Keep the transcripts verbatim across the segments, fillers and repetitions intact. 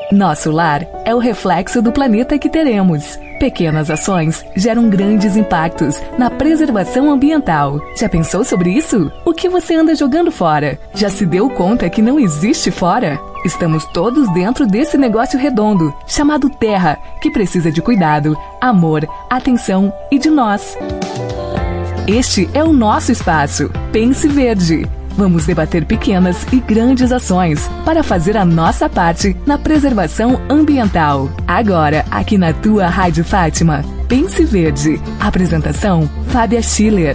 Nosso lar é o reflexo do planeta que teremos. Pequenas ações geram grandes impactos na preservação ambiental. Já pensou sobre isso? O que você anda jogando fora? Já se deu conta que não existe fora? Estamos todos dentro desse negócio redondo, chamado Terra, que precisa de cuidado, amor, atenção e de nós. Este é o nosso espaço. Pense Verde. Vamos debater pequenas e grandes ações para fazer a nossa parte na preservação ambiental. Agora, aqui na tua Rádio Fátima. Pense Verde. Apresentação, Fábia Schiller.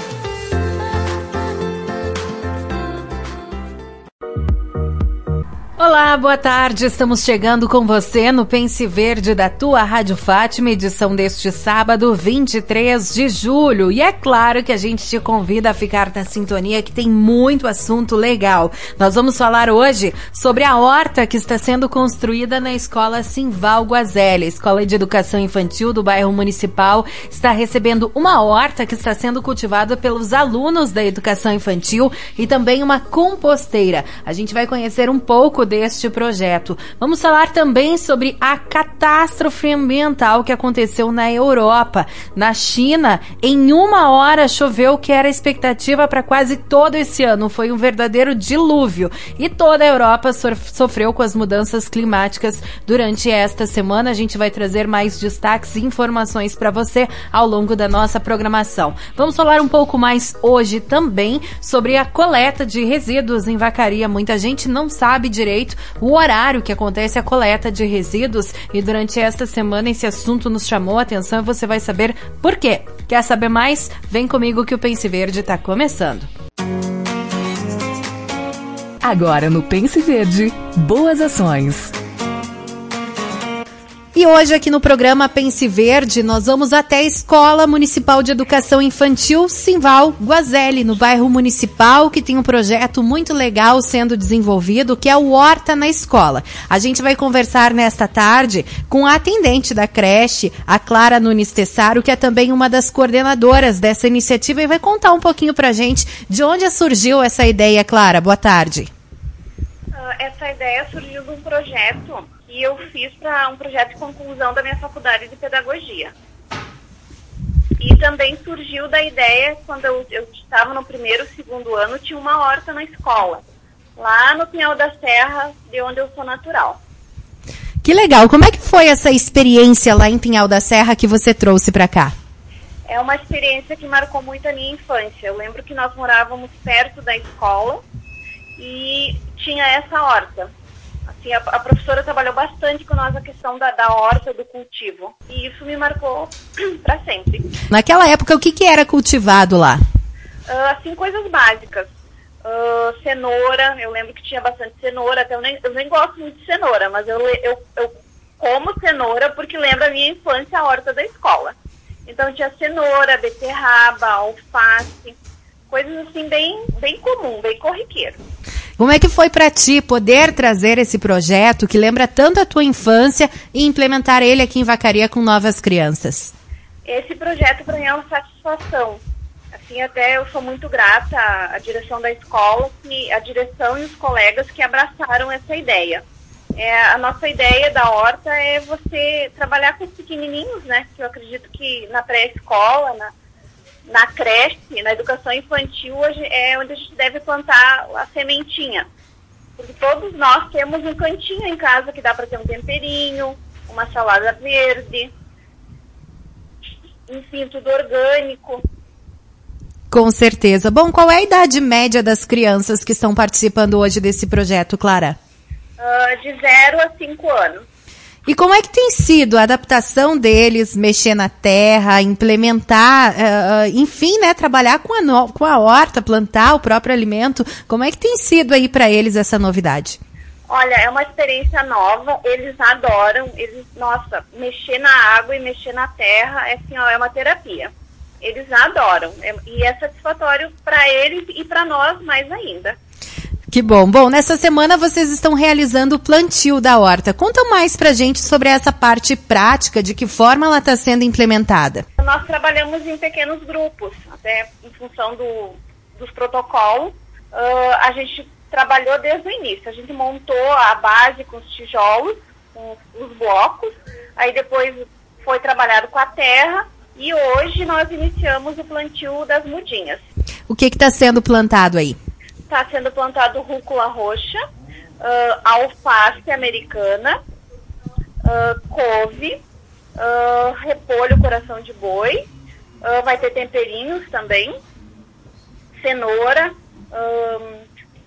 Olá, boa tarde. Estamos chegando com você no Pense Verde da tua Rádio Fátima, edição deste sábado, vinte e três de julho. E é claro que a gente te convida a ficar na sintonia, que tem muito assunto legal. Nós vamos falar hoje sobre a horta que está sendo construída na Escola Simval Guazelli. A Escola de Educação Infantil do bairro Municipal está recebendo uma horta que está sendo cultivada pelos alunos da Educação Infantil e também uma composteira. A gente vai conhecer um pouco deste projeto. Vamos falar também sobre a catástrofe ambiental que aconteceu na Europa. Na China, em uma hora choveu o que era a expectativa para quase todo esse ano. Foi um verdadeiro dilúvio. E toda a Europa sofreu com as mudanças climáticas durante esta semana. A gente vai trazer mais destaques e informações para você ao longo da nossa programação. Vamos falar um pouco mais hoje também sobre a coleta de resíduos em Vacaria. Muita gente não sabe direito o horário que acontece a coleta de resíduos e durante esta semana esse assunto nos chamou a atenção e você vai saber por quê. Quer saber mais? Vem comigo que o Pense Verde está começando. Agora no Pense Verde, boas ações. E hoje aqui no programa Pense Verde, nós vamos até a Escola Municipal de Educação Infantil Simval Guazelli, no bairro Municipal, que tem um projeto muito legal sendo desenvolvido, que é o Horta na Escola. A gente vai conversar nesta tarde com a atendente da creche, a Clara Nunes Tessaro, que é também uma das coordenadoras dessa iniciativa e vai contar um pouquinho pra gente de onde surgiu essa ideia, Clara. Boa tarde. Uh, essa ideia surgiu de um projeto que eu fiz para um projeto de conclusão da minha faculdade de pedagogia. E também surgiu da ideia, quando eu, eu estava no primeiro, segundo ano, tinha uma horta na escola, lá no Pinhal da Serra, de onde eu sou natural. Que legal! Como é que foi essa experiência lá em Pinhal da Serra que você trouxe para cá? É uma experiência que marcou muito a minha infância. Eu lembro que nós morávamos perto da escola e tinha essa horta. Assim, a, a professora trabalhou bastante com nós a questão da, da horta, do cultivo. E isso me marcou para sempre. Naquela época, o que, que era cultivado lá? Uh, assim, coisas básicas. Uh, cenoura, eu lembro que tinha bastante cenoura. Até eu, nem, eu nem gosto muito de cenoura, mas eu, eu, eu como cenoura porque lembra a minha infância, a horta da escola. Então tinha cenoura, beterraba, alface, coisas assim bem, bem comum, bem corriqueiro. Como é que foi para ti poder trazer esse projeto que lembra tanto a tua infância e implementar ele aqui em Vacaria com novas crianças? Esse projeto para mim é uma satisfação. Assim, até eu sou muito grata à, à direção da escola, que, a direção e os colegas que abraçaram essa ideia. É, a nossa ideia da horta é você trabalhar com os pequenininhos, né? Que eu acredito que na pré-escola, na Na creche, na educação infantil, hoje é onde a gente deve plantar a sementinha. Porque todos nós temos um cantinho em casa que dá para ter um temperinho, uma salada verde, enfim, tudo orgânico. Com certeza. Bom, qual é a idade média das crianças que estão participando hoje desse projeto, Clara? Uh, de zero a cinco anos. E como é que tem sido a adaptação deles, mexer na terra, implementar, uh, enfim, né, trabalhar com a, no, com a horta, plantar o próprio alimento? Como é que tem sido aí para eles essa novidade? Olha, é uma experiência nova, eles adoram, eles, nossa, mexer na água e mexer na terra é, assim, ó, é uma terapia. Eles adoram, é, e é satisfatório para eles e para nós mais ainda. Que bom. Bom, nessa semana vocês estão realizando o plantio da horta. Conta mais pra gente sobre essa parte prática, de que forma ela está sendo implementada. Nós trabalhamos em pequenos grupos, até em função do, dos protocolos. Uh, a gente trabalhou desde o início. A gente montou a base com os tijolos com os blocos, aí depois foi trabalhado com a terra e hoje nós iniciamos o plantio das mudinhas. O que está sendo plantado aí? Está sendo plantado rúcula roxa, uh, alface americana, uh, couve, uh, repolho coração de boi, uh, vai ter temperinhos também, cenoura, uh,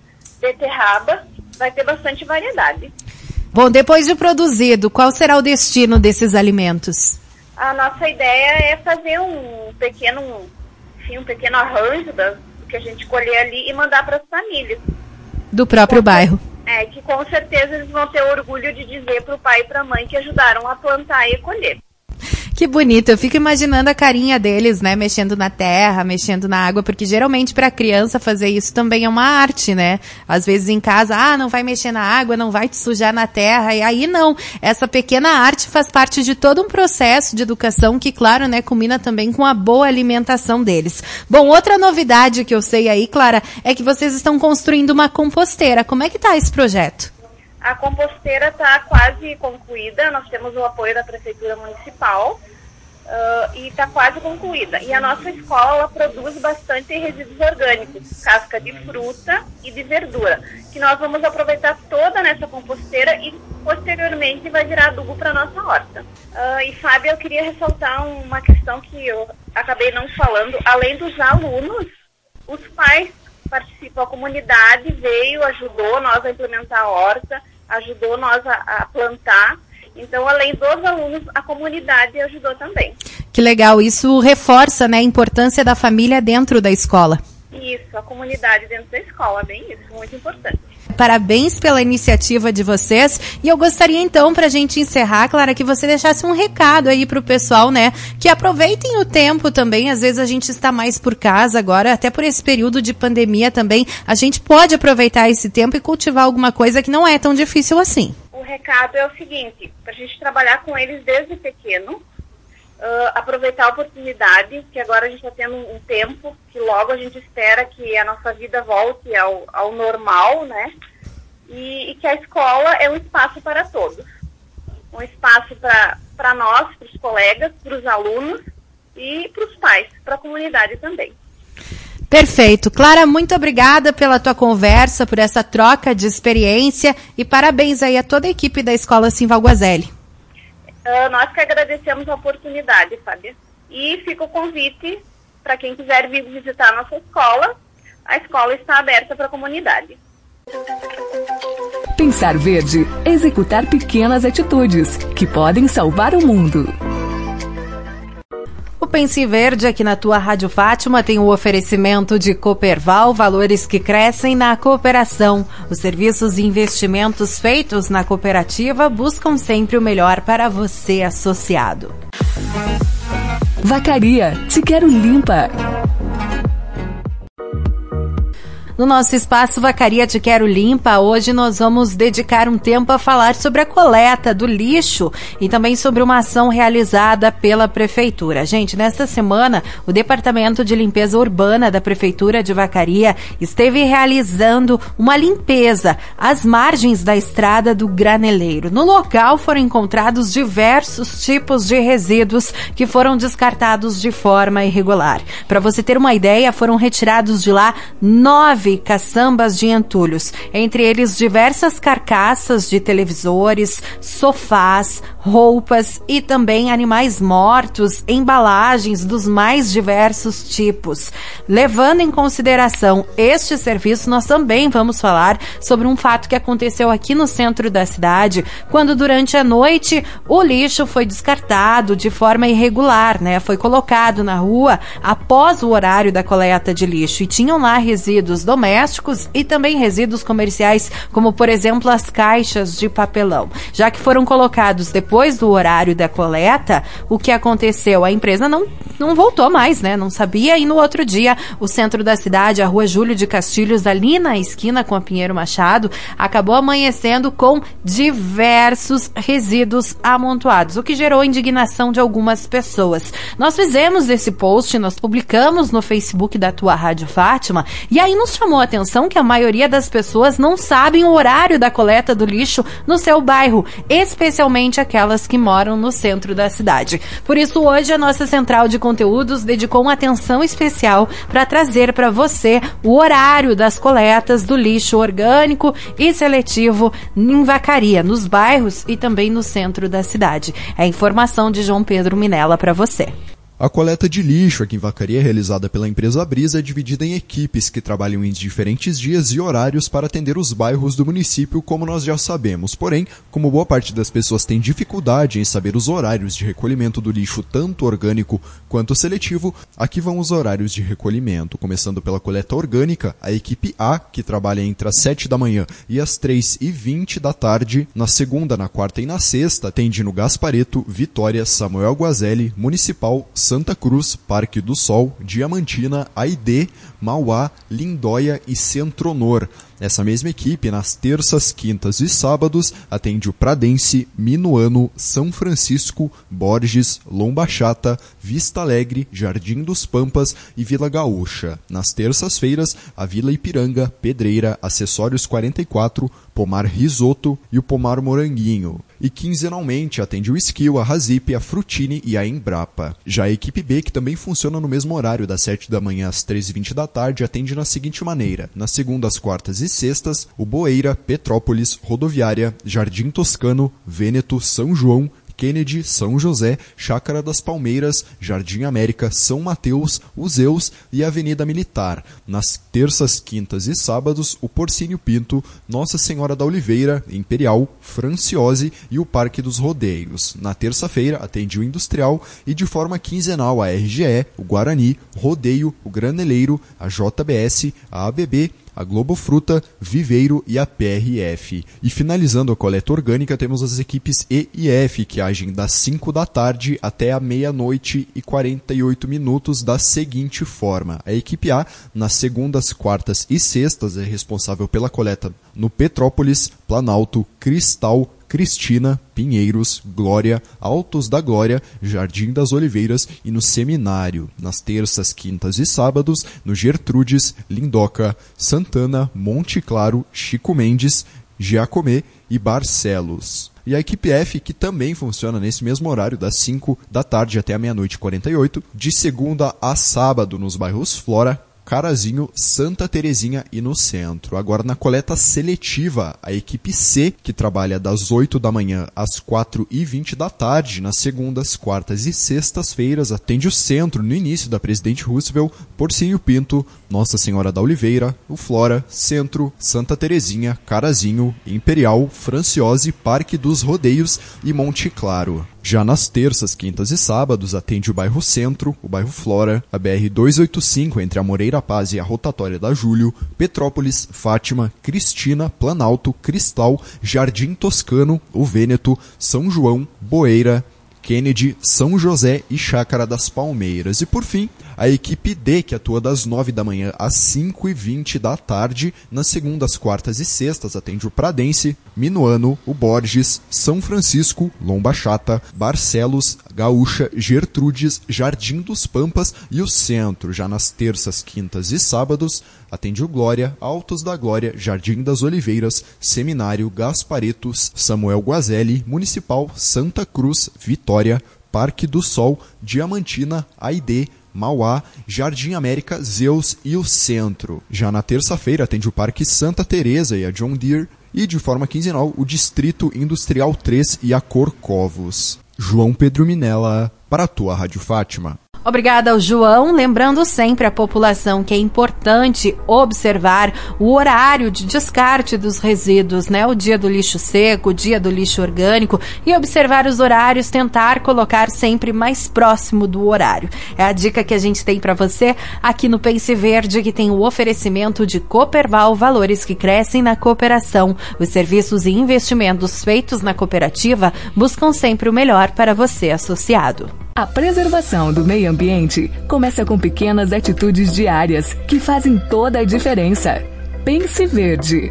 beterraba, vai ter bastante variedade. Bom, depois de produzido, qual será o destino desses alimentos? A nossa ideia é fazer um pequeno, enfim, um pequeno arranjo da, do que a gente colher ali e mandar para as famílias. Do próprio com, bairro. É, que com certeza eles vão ter orgulho de dizer para o pai e para a mãe que ajudaram a plantar e colher. Que bonito, eu fico imaginando a carinha deles, né, mexendo na terra, mexendo na água, porque geralmente para criança fazer isso também é uma arte, né? Às vezes em casa, ah, não vai mexer na água, não vai te sujar na terra, e aí não. Essa pequena arte faz parte de todo um processo de educação que, claro, né, combina também com a boa alimentação deles. Bom, outra novidade que eu sei aí, Clara, é que vocês estão construindo uma composteira. Como é que tá esse projeto? A composteira está quase concluída, nós temos o apoio da Prefeitura Municipal uh, e está quase concluída. E a nossa escola produz bastante resíduos orgânicos, casca de fruta e de verdura, que nós vamos aproveitar toda nessa composteira e posteriormente vai virar adubo para a nossa horta. Uh, e Fábio, eu queria ressaltar uma questão que eu acabei não falando. Além dos alunos, os pais participam, a comunidade veio, ajudou nós a implementar a horta, ajudou nós a, a plantar. Então, além dos alunos, a comunidade ajudou também. Que legal, isso reforça, né, a importância da família dentro da escola. Isso, a comunidade dentro da escola, bem isso, muito importante. Parabéns pela iniciativa de vocês. E eu gostaria então, para a gente encerrar, Clara, que você deixasse um recado aí para o pessoal, né? Que aproveitem o tempo também. Às vezes a gente está mais por casa agora, até por esse período de pandemia também. A gente pode aproveitar esse tempo e cultivar alguma coisa que não é tão difícil assim. O recado é o seguinte, para a gente trabalhar com eles desde pequeno, Uh, aproveitar a oportunidade, que agora a gente está tendo um tempo, que logo a gente espera que a nossa vida volte ao, ao normal, né? E, e que a escola é um espaço para todos. Um espaço para nós, para os colegas, para os alunos e para os pais, para a comunidade também. Perfeito. Clara, muito obrigada pela tua conversa, por essa troca de experiência e parabéns aí a toda a equipe da Escola Simval-Guazelli. Uh, nós que agradecemos a oportunidade, Fábio. E fica o convite para quem quiser vir visitar a nossa escola. A escola está aberta para a comunidade. Pensar verde, executar pequenas atitudes que podem salvar o mundo. O Pense Verde aqui na tua Rádio Fátima tem o oferecimento de Cooperval, valores que crescem na cooperação. Os serviços e investimentos feitos na cooperativa buscam sempre o melhor para você, associado. Vacaria, te quero limpa. No nosso espaço Vacaria Te Quero Limpa, hoje nós vamos dedicar um tempo a falar sobre a coleta do lixo e também sobre uma ação realizada pela Prefeitura. Gente, nesta semana, o Departamento de Limpeza Urbana da Prefeitura de Vacaria esteve realizando uma limpeza às margens da estrada do Graneleiro. No local foram encontrados diversos tipos de resíduos que foram descartados de forma irregular. Para você ter uma ideia, foram retirados de lá nove caçambas de entulhos, entre eles diversas carcaças de televisores, sofás, roupas e também animais mortos, embalagens dos mais diversos tipos. Levando em consideração este serviço, nós também vamos falar sobre um fato que aconteceu aqui no centro da cidade, quando durante a noite o lixo foi descartado de forma irregular, né? Foi colocado na rua após o horário da coleta de lixo e tinham lá resíduos domésticos e também resíduos comerciais, como por exemplo as caixas de papelão. Já que foram colocados depois do horário da coleta, o que aconteceu? A empresa não não voltou mais, né? Não sabia. E no outro dia, o centro da cidade, a rua Júlio de Castilhos, ali na esquina com a Pinheiro Machado, acabou amanhecendo com diversos resíduos amontoados, o que gerou indignação de algumas pessoas. Nós fizemos esse post, nós publicamos no Facebook da Tua Rádio Fátima, e aí nos chamou a atenção que a maioria das pessoas não sabem o horário da coleta do lixo no seu bairro, especialmente aquelas que moram no centro da cidade. Por isso, hoje, a nossa central de conteúdos dedicou uma atenção especial para trazer para você o horário das coletas do lixo orgânico e seletivo em Vacaria, nos bairros e também no centro da cidade. É a informação de João Pedro Minella para você. A coleta de lixo aqui em Vacaria, realizada pela empresa Brisa, é dividida em equipes que trabalham em diferentes dias e horários para atender os bairros do município, como nós já sabemos. Porém, como boa parte das pessoas tem dificuldade em saber os horários de recolhimento do lixo, tanto orgânico quanto seletivo, aqui vão os horários de recolhimento. Começando pela coleta orgânica, a equipe A, que trabalha entre as sete da manhã e as três e vinte da tarde. Na segunda, na quarta e na sexta, atende no Gaspareto, Vitória, Samuel Guazelli, Municipal, Santa Cruz, Parque do Sol, Diamantina, Aidê, Mauá, Lindóia e Centro-Nor. Essa mesma equipe, nas terças, quintas e sábados, atende o Pradense, Minuano, São Francisco, Borges, Lombachata, Vista Alegre, Jardim dos Pampas e Vila Gaúcha. Nas terças-feiras, a Vila Ipiranga, Pedreira, Acessórios quarenta e quatro, Pomar Risoto e o Pomar Moranguinho. E quinzenalmente atende o Esquil, a Razip, a Frutini e a Embrapa. Já a equipe B, que também funciona no mesmo horário, das sete da manhã às três e vinte da tarde, atende na seguinte maneira: nas segundas, quartas e sextas, o Boeira, Petrópolis, Rodoviária, Jardim Toscano, Vêneto, São João, Kennedy, São José, Chácara das Palmeiras, Jardim América, São Mateus, Useus e Avenida Militar. Nas terças, quintas e sábados, o Porcínio Pinto, Nossa Senhora da Oliveira, Imperial, Franciose e o Parque dos Rodeios. Na terça-feira, atende o Industrial e de forma quinzenal a R G E, o Guarani, Rodeio, o Graneleiro, a J B S, a A B B, a Globo Fruta, Viveiro e a P R F. E finalizando a coleta orgânica, temos as equipes E e F, que agem das cinco da tarde até a meia-noite e quarenta e oito minutos da seguinte forma: a equipe A, nas segundas, quartas e sextas, é responsável pela coleta no Petrópolis, Planalto, Cristal, Cristina, Pinheiros, Glória, Altos da Glória, Jardim das Oliveiras e no Seminário. Nas terças, quintas e sábados, no Gertrudes, Lindoca, Santana, Monte Claro, Chico Mendes, Giacomé e Barcelos. E a equipe F, que também funciona nesse mesmo horário, das cinco da tarde até a meia-noite e quarenta e oito, de segunda a sábado nos bairros Flora, Carazinho, Santa Terezinha e no centro. Agora, na coleta seletiva, a equipe C, que trabalha das oito da manhã às quatro e vinte da tarde, nas segundas, quartas e sextas-feiras, atende o centro no início da Presidente Roosevelt, Porcínio Pinto, Nossa Senhora da Oliveira, o Flora, Centro, Santa Terezinha, Carazinho, Imperial, Franciose, Parque dos Rodeios e Monte Claro. Já nas terças, quintas e sábados, atende o bairro Centro, o bairro Flora, a B R duzentos e oitenta e cinco entre a Moreira Paz e a Rotatória da Júlio, Petrópolis, Fátima, Cristina, Planalto, Cristal, Jardim Toscano, o Vêneto, São João, Boeira, Kennedy, São José e Chácara das Palmeiras. E por fim, a equipe D, que atua das nove da manhã às cinco e vinte da tarde, nas segundas, quartas e sextas, atende o Pradense, Minuano, o Borges, São Francisco, Lombachata, Barcelos, Gaúcha, Gertrudes, Jardim dos Pampas e o Centro. Já nas terças, quintas e sábados, atende o Glória, Altos da Glória, Jardim das Oliveiras, Seminário, Gasparetos, Samuel Guazelli, Municipal, Santa Cruz, Vitória, Parque do Sol, Diamantina, Aidê, Mauá, Jardim América, Zeus e o Centro. Já na terça-feira atende o Parque Santa Teresa e a John Deere e, de forma quinzenal, o Distrito Industrial três e a Corcovos. João Pedro Minella, para a tua Rádio Fátima. Obrigada ao João, lembrando sempre a população que é importante observar o horário de descarte dos resíduos, né? O dia do lixo seco, o dia do lixo orgânico, e observar os horários, tentar colocar sempre mais próximo do horário. É a dica que a gente tem para você aqui no Pense Verde, que tem o oferecimento de Cooperval, valores que crescem na cooperação. Os serviços e investimentos feitos na cooperativa buscam sempre o melhor para você, associado. A preservação do meio ambiente começa com pequenas atitudes diárias que fazem toda a diferença. Pense Verde.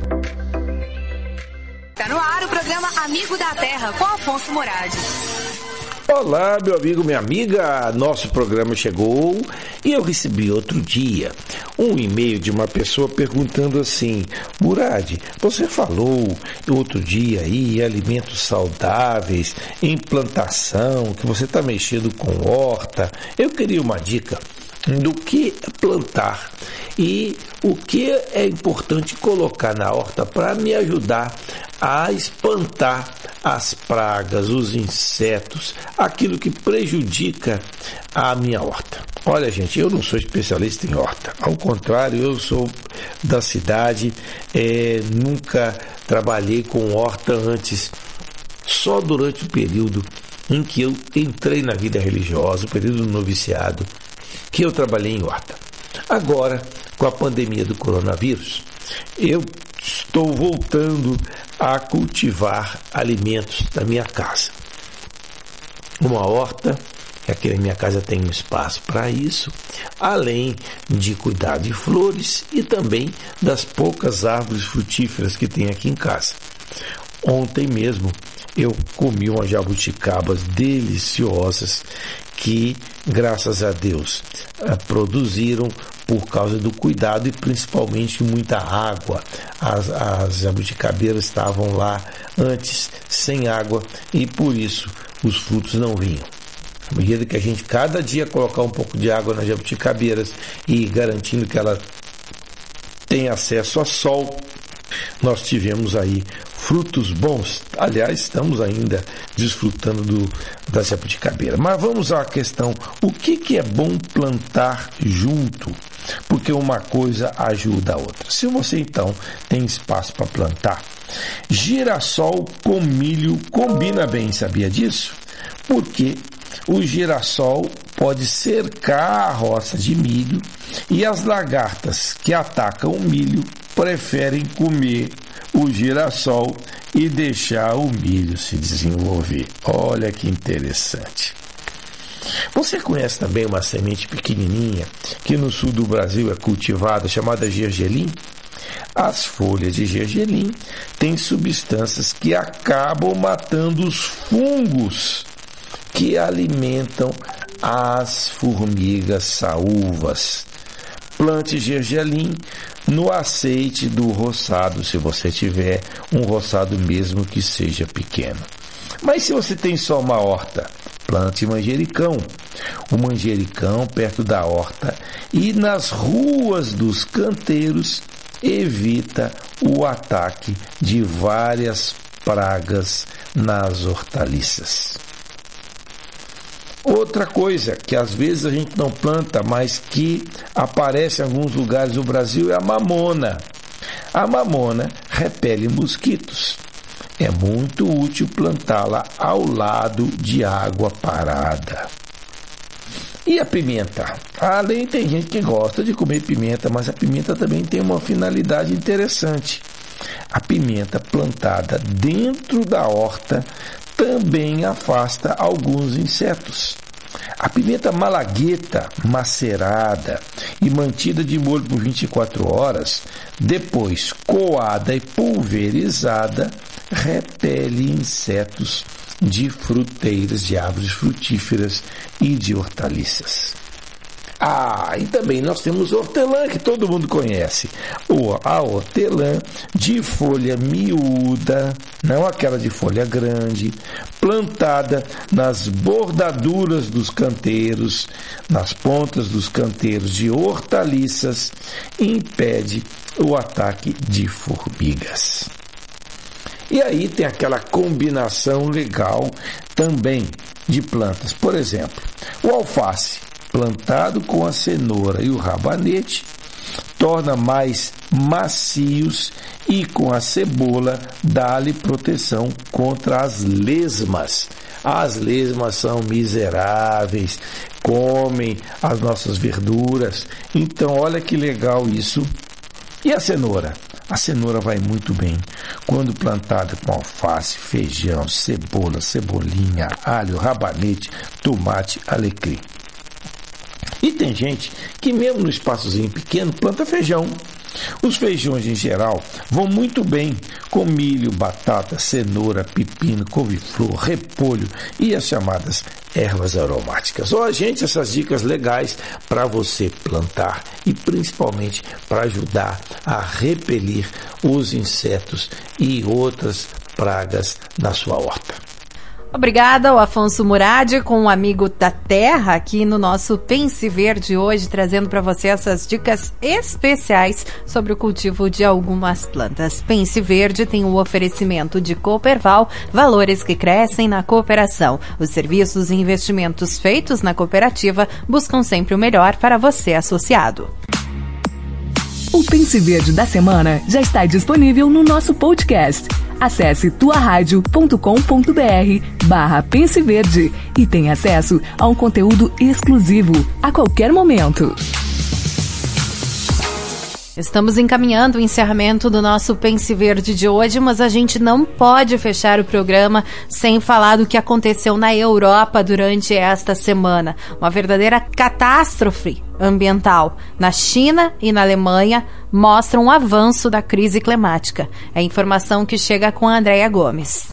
Tá no ar o programa Amigo da Terra, com Afonso Moradi. Olá, meu amigo, minha amiga, nosso programa chegou e eu recebi outro dia um e-mail de uma pessoa perguntando assim: Murad, você falou outro dia aí em alimentos saudáveis, em plantação, que você está mexendo com horta. Eu queria uma dica do que plantar e o que é importante colocar na horta para me ajudar a espantar as pragas, os insetos, aquilo que prejudica a minha horta. Olha, gente, eu não sou especialista em horta, ao contrário, eu sou da cidade, é, nunca trabalhei com horta antes, só durante o período em que eu entrei na vida religiosa, o período do noviciado, que eu trabalhei em horta. Agora, com a pandemia do coronavírus, eu estou voltando a cultivar alimentos na minha casa. Uma horta, aqui na minha casa tem um espaço para isso, além de cuidar de flores e também das poucas árvores frutíferas que tem aqui em casa. Ontem mesmo eu comi umas jabuticabas deliciosas que, graças a Deus, produziram por causa do cuidado e principalmente muita água. As, as jabuticabeiras estavam lá antes sem água e por isso os frutos não vinham. À medida que a gente cada dia colocar um pouco de água nas jabuticabeiras e garantindo que ela tem acesso a sol, nós tivemos aí frutos bons. Aliás, estamos ainda desfrutando do, da jabuticabeira. Mas vamos à questão: o que, que é bom plantar junto? Porque uma coisa ajuda a outra. Se você então tem espaço para plantar, girassol com milho combina bem, sabia disso? Porque o girassol pode cercar a roça de milho e as lagartas que atacam o milho preferem comer o girassol e deixar o milho se desenvolver. Olha que interessante. Você conhece também uma semente pequenininha que no sul do Brasil é cultivada, chamada gergelim? As folhas de gergelim têm substâncias que acabam matando os fungos que alimentam as formigas saúvas. Plante gergelim no aceite do roçado, se você tiver um roçado mesmo que seja pequeno. Mas se você tem só uma horta, plante manjericão. O manjericão perto da horta e nas ruas dos canteiros evita o ataque de várias pragas nas hortaliças. Outra coisa que às vezes a gente não planta, mas que aparece em alguns lugares do Brasil, é a mamona. A mamona repele mosquitos. É muito útil plantá-la ao lado de água parada. E a pimenta? Além, tem gente que gosta de comer pimenta, mas a pimenta também tem uma finalidade interessante. A pimenta plantada dentro da horta também afasta alguns insetos. A pimenta malagueta macerada e mantida de molho por vinte e quatro horas, depois coada e pulverizada, repele insetos de fruteiras, de árvores frutíferas e de hortaliças. Ah, e também nós temos hortelã, que todo mundo conhece. Ou a hortelã de folha miúda, não aquela de folha grande, plantada nas bordaduras dos canteiros, nas pontas dos canteiros de hortaliças, impede o ataque de formigas. E aí tem aquela combinação legal também de plantas. Por exemplo, o alface, plantado com a cenoura e o rabanete, torna mais macios e com a cebola dá-lhe proteção contra as lesmas. As lesmas são miseráveis, comem as nossas verduras. Então, olha que legal isso. E a cenoura? A cenoura vai muito bem quando plantada com alface, feijão, cebola, cebolinha, alho, rabanete, tomate, alecrim. E tem gente que mesmo no espaçozinho pequeno planta feijão. Os feijões em geral vão muito bem com milho, batata, cenoura, pepino, couve-flor, repolho e as chamadas ervas aromáticas. Ó, gente, essas dicas legais para você plantar e principalmente para ajudar a repelir os insetos e outras pragas na sua horta. Obrigada ao Afonso Murad, com um amigo da terra, aqui no nosso Pense Verde hoje, trazendo para você essas dicas especiais sobre o cultivo de algumas plantas. Pense Verde tem o oferecimento de Cooperval, valores que crescem na cooperação. Os serviços e investimentos feitos na cooperativa buscam sempre o melhor para você, associado. O Pense Verde da semana já está disponível no nosso podcast. Acesse tuaradio.com.br barra Pense Verde e tenha acesso a um conteúdo exclusivo a qualquer momento. Estamos encaminhando o encerramento do nosso Pense Verde de hoje, mas a gente não pode fechar o programa sem falar do que aconteceu na Europa durante esta semana. Uma verdadeira catástrofe ambiental na China e na Alemanha mostram um avanço da crise climática. É a informação que chega com a Andréia Gomes.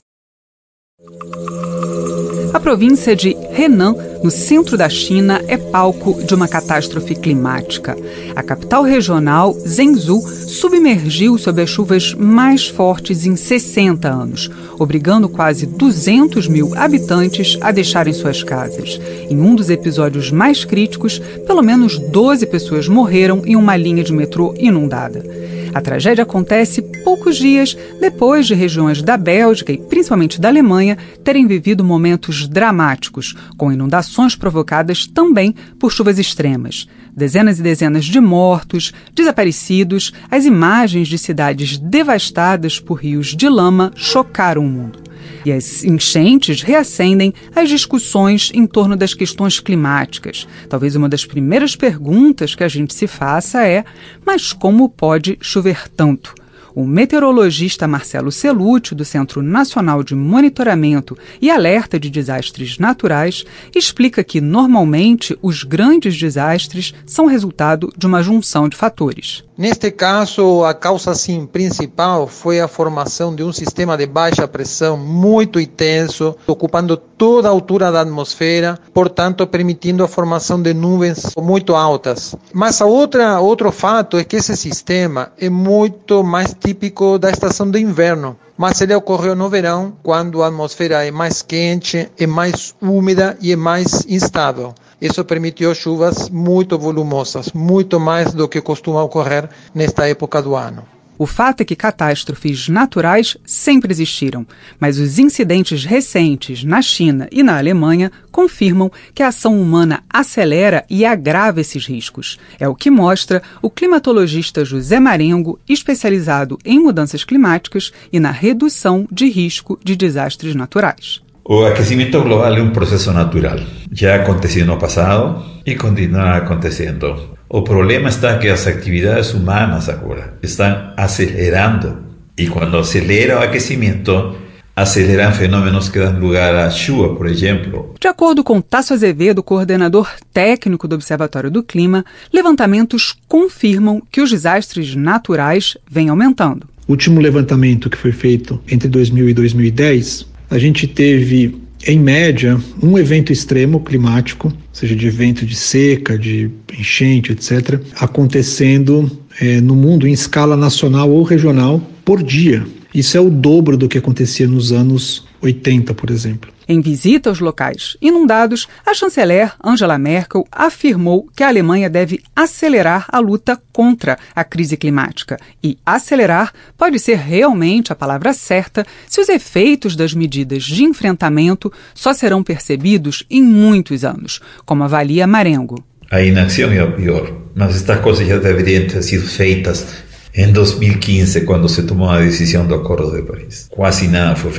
A província de Henan, no centro da China, é palco de uma catástrofe climática. A capital regional, Zhengzhou, submergiu sob as chuvas mais fortes em sessenta anos, obrigando quase duzentos mil habitantes a deixarem suas casas. Em um dos episódios mais críticos, pelo menos doze pessoas morreram em uma linha de metrô inundada. A tragédia acontece poucos dias depois de regiões da Bélgica e principalmente da Alemanha terem vivido momentos dramáticos, com inundações provocadas também por chuvas extremas. Dezenas e dezenas de mortos, desaparecidos, as imagens de cidades devastadas por rios de lama chocaram o mundo. E as enchentes reacendem as discussões em torno das questões climáticas. Talvez uma das primeiras perguntas que a gente se faça é: mas como pode chover tanto? O meteorologista Marcelo Celúcio, do Centro Nacional de Monitoramento e Alerta de Desastres Naturais, explica que, normalmente, os grandes desastres são resultado de uma junção de fatores. Neste caso, a causa sim, principal foi a formação de um sistema de baixa pressão muito intenso, ocupando toda a altura da atmosfera, portanto, permitindo a formação de nuvens muito altas. Mas a outra, outro fato é que esse sistema é muito mais típico da estação de inverno, mas ele ocorreu no verão, quando a atmosfera é mais quente, é mais úmida e é mais instável. Isso permitiu chuvas muito volumosas, muito mais do que costuma ocorrer nesta época do ano. O fato é que catástrofes naturais sempre existiram, mas os incidentes recentes na China e na Alemanha confirmam que a ação humana acelera e agrava esses riscos. É o que mostra o climatologista José Marengo, especializado em mudanças climáticas e na redução de risco de desastres naturais. O aquecimento global é um processo natural. Já aconteceu no passado e continua acontecendo. O problema está que as atividades humanas agora estão acelerando. E quando acelera o aquecimento, aceleram fenômenos que dão lugar à chuva, por exemplo. De acordo com Tasso Azevedo, coordenador técnico do Observatório do Clima, levantamentos confirmam que os desastres naturais vêm aumentando. O último levantamento que foi feito entre dois mil e dois mil e dez, a gente teve, em média, um evento extremo climático, seja de evento de seca, de enchente, etcétera, acontecendo é, no mundo em escala nacional ou regional por dia. Isso é o dobro do que acontecia nos anos oitenta, por exemplo. Em visita aos locais inundados, a chanceler Angela Merkel afirmou que a Alemanha deve acelerar a luta contra a crise climática. E acelerar pode ser realmente a palavra certa se os efeitos das medidas de enfrentamento só serão percebidos em muitos anos, como avalia Marengo. A inacção é o pior, mas estas coisas já deveriam ter sido feitas em dois mil e quinze, quando se tomou a decisão do Acordo de Paris. Quase nada foi feito.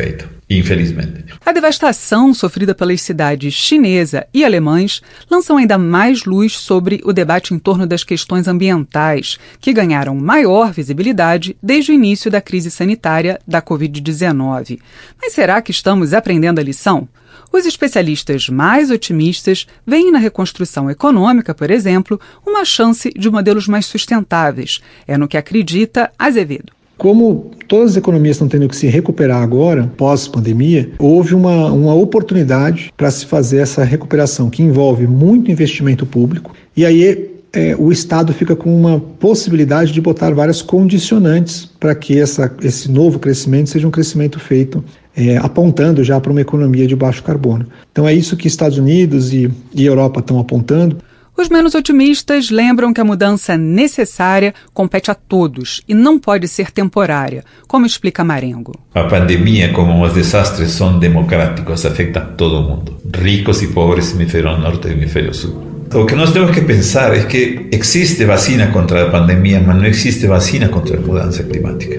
infelizmente. A devastação sofrida pelas cidades chinesa e alemãs lançam ainda mais luz sobre o debate em torno das questões ambientais, que ganharam maior visibilidade desde o início da crise sanitária da covid dezenove. Mas será que estamos aprendendo a lição? Os especialistas mais otimistas veem na reconstrução econômica, por exemplo, uma chance de modelos mais sustentáveis. É no que acredita Azevedo. Como todas as economias estão tendo que se recuperar agora, pós-pandemia, houve uma, uma oportunidade para se fazer essa recuperação, que envolve muito investimento público, e aí é, o Estado fica com uma possibilidade de botar várias condicionantes para que essa, esse novo crescimento seja um crescimento feito é, apontando já para uma economia de baixo carbono. Então é isso que Estados Unidos e, e Europa estão apontando. Os menos otimistas lembram que a mudança necessária compete a todos e não pode ser temporária, como explica Marengo. A pandemia, como os desastres são democráticos, afeta a todo mundo, ricos e pobres, hemisfério norte e hemisfério sul. O que nós temos que pensar é que existe vacina contra a pandemia, mas não existe vacina contra a mudança climática.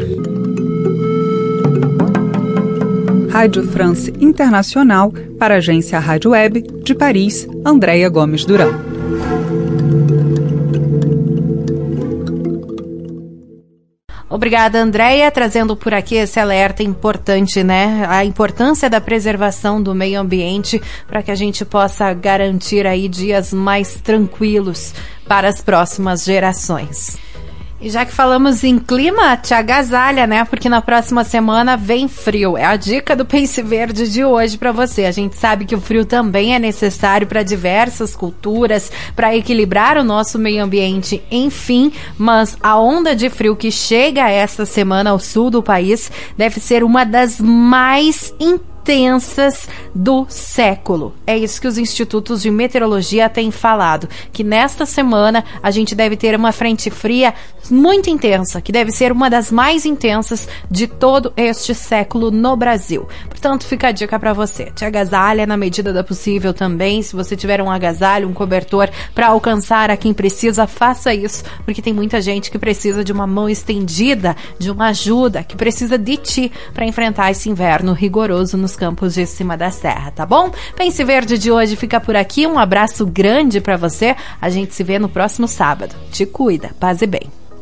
Rádio France Internacional, para a agência Rádio Web, de Paris, Andréia Gomes Durão. Obrigada, Andréia, trazendo por aqui esse alerta importante, né? A importância da preservação do meio ambiente para que a gente possa garantir aí dias mais tranquilos para as próximas gerações. E já que falamos em clima, te agasalha, né? Porque na próxima semana vem frio. É a dica do Pense Verde de hoje para você. A gente sabe que o frio também é necessário para diversas culturas, para equilibrar o nosso meio ambiente, enfim. Mas a onda de frio que chega esta semana ao sul do país deve ser uma das mais intensas intensas do século. É isso que os institutos de meteorologia têm falado, que nesta semana a gente deve ter uma frente fria muito intensa, que deve ser uma das mais intensas de todo este século no Brasil. Portanto, fica a dica para você. Te agasalha na medida do possível também. Se você tiver um agasalho, um cobertor para alcançar a quem precisa, faça isso, porque tem muita gente que precisa de uma mão estendida, de uma ajuda, que precisa de ti para enfrentar esse inverno rigoroso nos campos de cima da serra, tá bom? Pense Verde de hoje fica por aqui. Um abraço grande para você. A gente se vê no próximo sábado. Te cuida. Paz e bem.